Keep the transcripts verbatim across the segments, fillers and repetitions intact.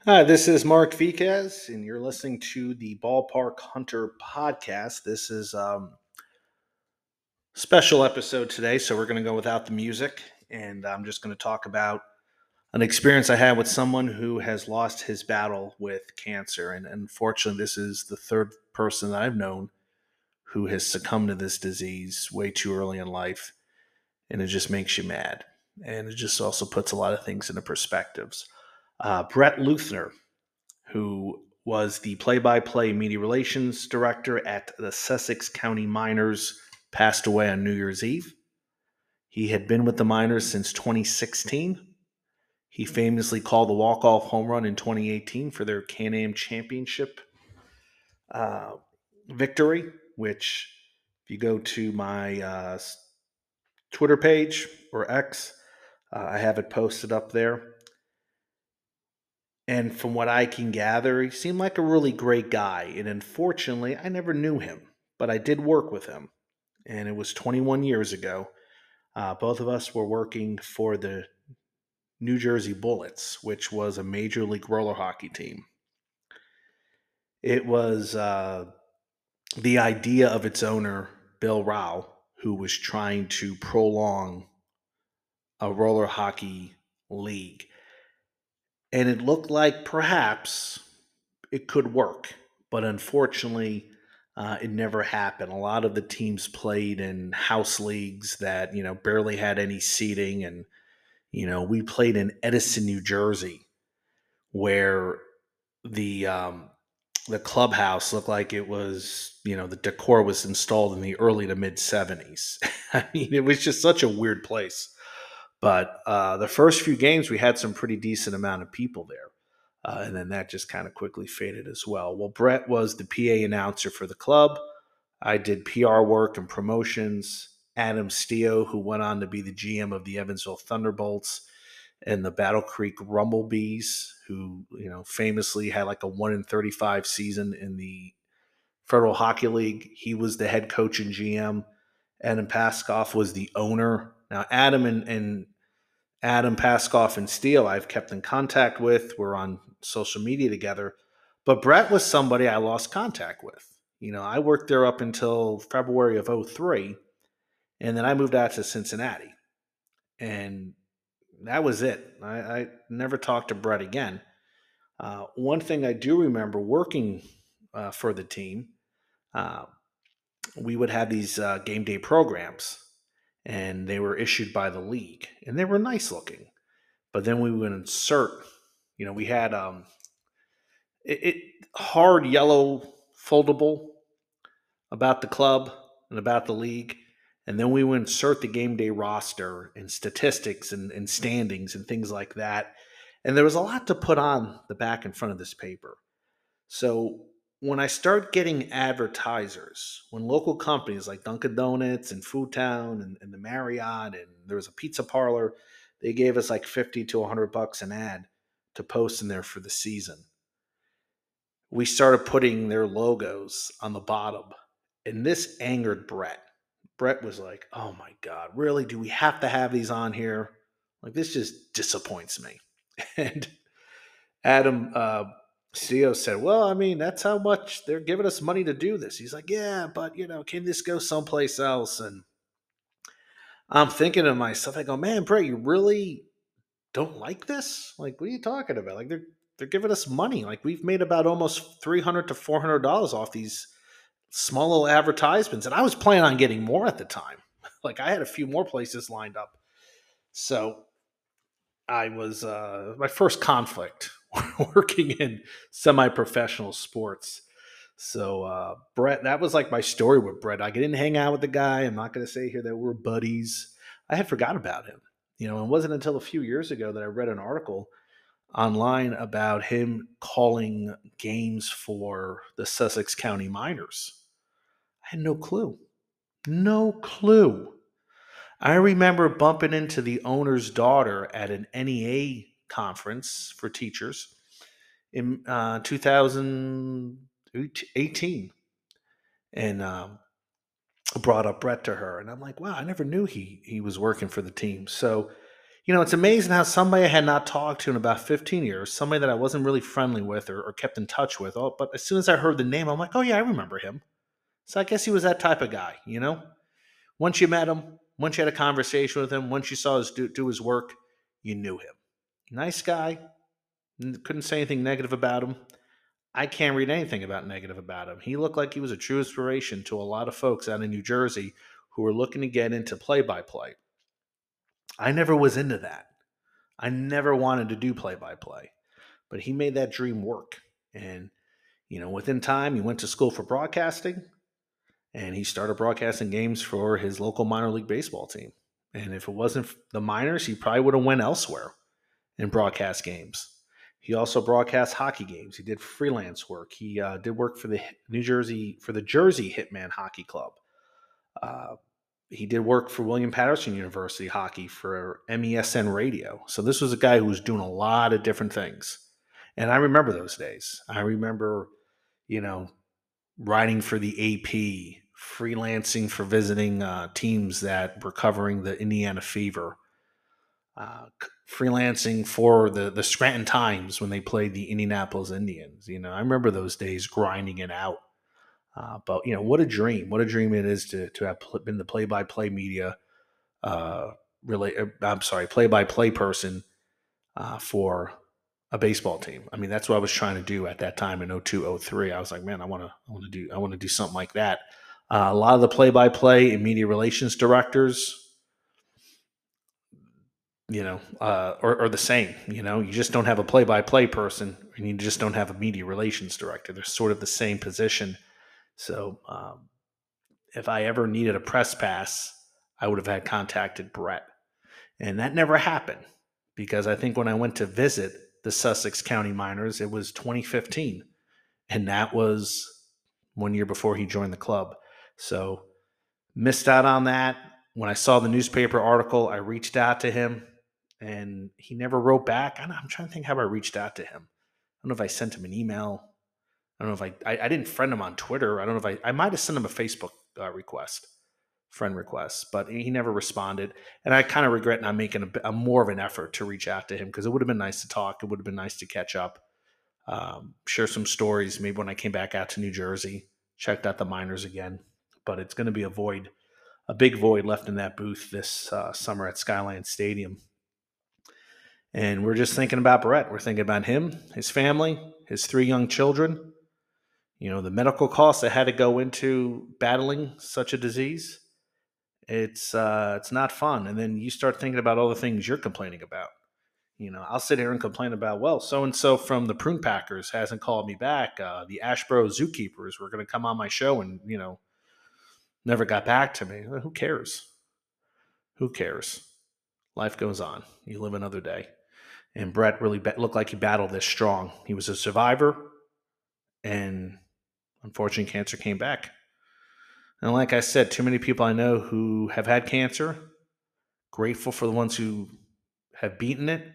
Hi, this is Mark Viquez, and you're listening to the Ballpark Hunter podcast. This is um special episode today, so we're going to go without the music, and I'm just going to talk about an experience I had with someone who has lost his battle with cancer, and unfortunately, this is the third person that I've known who has succumbed to this disease way too early in life, and it just makes you mad, and it just also puts a lot of things into perspectives. Uh, Brett Luthner, who was the play by play media relations director at the Sussex County Miners, passed away on New Year's Eve. He had been with the Miners since twenty sixteen. He famously called the walk-off home run in twenty eighteen for their Can-Am Championship uh, victory, which, if you go to my uh, Twitter page or X, uh, I have it posted up there. And from what I can gather, he seemed like a really great guy. And unfortunately, I never knew him, but I did work with him. And it was twenty-one years ago. Uh, both of us were working for the New Jersey Bullets, which was a major league roller hockey team. It was uh, the idea of its owner, Bill Rao, who was trying to prolong a roller hockey league. And it looked like perhaps it could work, but unfortunately, uh, it never happened. A lot of the teams played in house leagues that you know barely had any seating, and you know we played in Edison, New Jersey, where the um, the clubhouse looked like it was you know the decor was installed in the early to mid seventies. I mean, it was just such a weird place. But uh, the first few games, we had some pretty decent amount of people there. Uh, and then that just kind of quickly faded as well. Well, Brett was the P A announcer for the club. I did P R work and promotions. Adam Steo, who went on to be the G M of the Evansville Thunderbolts and the Battle Creek Rumblebees, who you know famously had like a one in thirty-five season in the Federal Hockey League. He was the head coach and G M. Adam Paskoff was the owner. Now, Adam and, and Adam Paskoff and Steele, I've kept in contact with. We're on social media together. But Brett was somebody I lost contact with. You know, I worked there up until February of 'oh three, and then I moved out to Cincinnati. And that was it. I, I never talked to Brett again. Uh, one thing I do remember working uh, for the team, uh, we would have these uh, game day programs, and they were issued by the league, and they were nice looking. But then we would insert, you know, we had um, it, it hard yellow foldable about the club and about the league, and then we would insert the game day roster and statistics and, and standings and things like that. And there was a lot to put on the back and front of this paper. So when I start getting advertisers, when local companies like Dunkin' Donuts and Food Town and, and the Marriott and there was a pizza parlor, they gave us like fifty to a hundred bucks an ad to post in there for the season. We started putting their logos on the bottom, and this angered Brett. Brett was like, "Oh my god, really? Do we have to have these on here? Like this just disappoints me." And Adam uh, C E O said, "Well, I mean, that's how much they're giving us money to do this." He's like, "Yeah, but you know, can this go someplace else?" And I'm thinking to myself, I go, "Man, Brett, you really don't like this? Like, what are you talking about? Like, they're they're giving us money. Like, we've made about almost three hundred to four hundred dollars off these small little advertisements, and I was planning on getting more at the time. Like, I had a few more places lined up, so." I was uh, my first conflict working in semi-professional sports. So uh, Brett, that was like my story with Brett. I didn't hang out with the guy. I'm not going to say here that we're buddies. I had forgot about him. You know, it wasn't until a few years ago that I read an article online about him calling games for the Sussex County Miners. I had no clue. No clue. I remember bumping into the owner's daughter at an N E A conference for teachers in uh, two thousand eighteen, and um, brought up Brett to her, and I'm like, wow, I never knew he he was working for the team. So You know, it's amazing how somebody I had not talked to in about fifteen years, somebody that I wasn't really friendly with or, or kept in touch with, oh, but as soon as I heard the name, I'm like, oh, yeah, I remember him. So I guess he was that type of guy, you know? Once you met him, once you had a conversation with him, once you saw his do, do his work, you knew him. Nice guy. Couldn't say anything negative about him. I can't read anything about negative about him. He looked like he was a true inspiration to a lot of folks out in New Jersey who were looking to get into play by play. I never was into that. I never wanted to do play by play, but he made that dream work. And, you know, within time, he went to school for broadcasting and he started broadcasting games for his local minor league baseball team. And if it wasn't the minors, he probably would have went elsewhere and broadcast games. He also broadcast hockey games. He did freelance work. He uh, did work for the New Jersey for the Jersey Hitman Hockey Club. Uh, he did work for William Patterson University hockey for M E S N Radio. So this was a guy who was doing a lot of different things. And I remember those days. I remember, you know, writing for the A P, freelancing for visiting uh, teams that were covering the Indiana Fever, uh, freelancing for the, the Scranton Times when they played the Indianapolis Indians. You know, I remember those days grinding it out. Uh, but, you know, what a dream. What a dream it is to, to have been the play-by-play media, uh, really, I'm sorry, play-by-play person uh, for a baseball team. I mean, that's what I was trying to do at that time in oh two, oh three. I was like, man, I want to I want to do I want to do something like that. Uh, a lot of the play-by-play and media relations directors, you know, uh, are, are the same. You know, you just don't have a play-by-play person, and you just don't have a media relations director. They're sort of the same position. So um, if I ever needed a press pass, I would have had contacted Brett. And that never happened because I think when I went to visit the Sussex County Miners, it was twenty fifteen. And that was one year before he joined the club. So missed out on that. When I saw the newspaper article, I reached out to him and he never wrote back. I'm trying to think how I reached out to him. I don't know if I sent him an email. I don't know if I, I, I didn't friend him on Twitter. I don't know if I, I might have sent him a Facebook uh, request, friend request, but he never responded. And I kind of regret not making a, a more of an effort to reach out to him because it would have been nice to talk. It would have been nice to catch up, um, share some stories. Maybe when I came back out to New Jersey, checked out the minors again, but it's going to be a void, a big void left in that booth this uh, summer at Skyline Stadium. And we're just thinking about Brett. We're thinking about him, his family, his three young children, you know, the medical costs that had to go into battling such a disease. It's uh, it's not fun. And then you start thinking about all the things you're complaining about. You know, I'll sit here and complain about, well, so-and-so from the Prune Packers hasn't called me back. Uh, the Ashboro Zookeepers were going to come on my show and, you know, never got back to me. Well, who cares? Who cares? Life goes on. You live another day. And Brett really be- looked like he battled this strong. He was a survivor, and unfortunately, cancer came back. And like I said, too many people I know who have had cancer, grateful for the ones who have beaten it,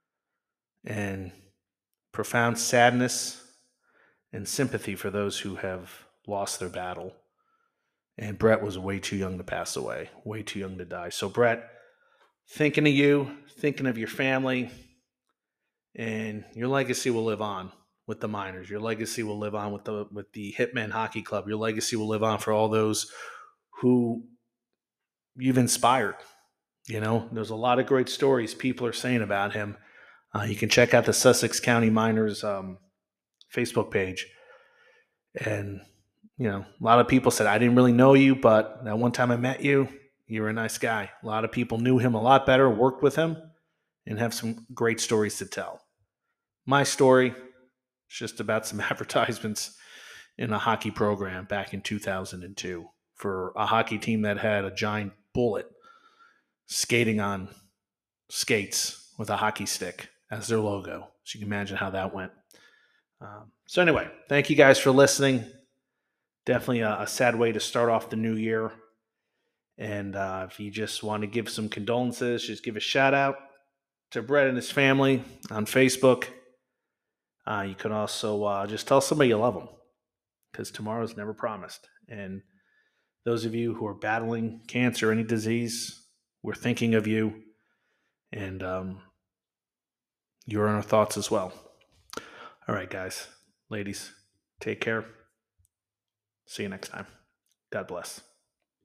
and profound sadness and sympathy for those who have lost their battle. And Brett was way too young to pass away, way too young to die. So, Brett, thinking of you, thinking of your family, and your legacy will live on with the minors. Your legacy will live on with the with the Hitman Hockey Club. Your legacy will live on for all those who you've inspired. You know, there's a lot of great stories people are saying about him. Uh, you can check out the Sussex County Miners um, Facebook page. And, you know, a lot of people said, I didn't really know you, but that one time I met you, you were a nice guy. A lot of people knew him a lot better, worked with him, and have some great stories to tell. My story is just about some advertisements in a hockey program back in two thousand two for a hockey team that had a giant bullet skating on skates with a hockey stick as their logo. So you can imagine how that went. Um, so anyway, thank you guys for listening. Definitely a, a sad way to start off the new year. And uh, if you just want to give some condolences, just give a shout out to Brett and his family on Facebook. Uh, you can also uh, just tell somebody you love them because tomorrow's never promised. And those of you who are battling cancer or any disease, we're thinking of you. And um, you're in our thoughts as well. All right, guys, ladies, take care. See you next time. God bless.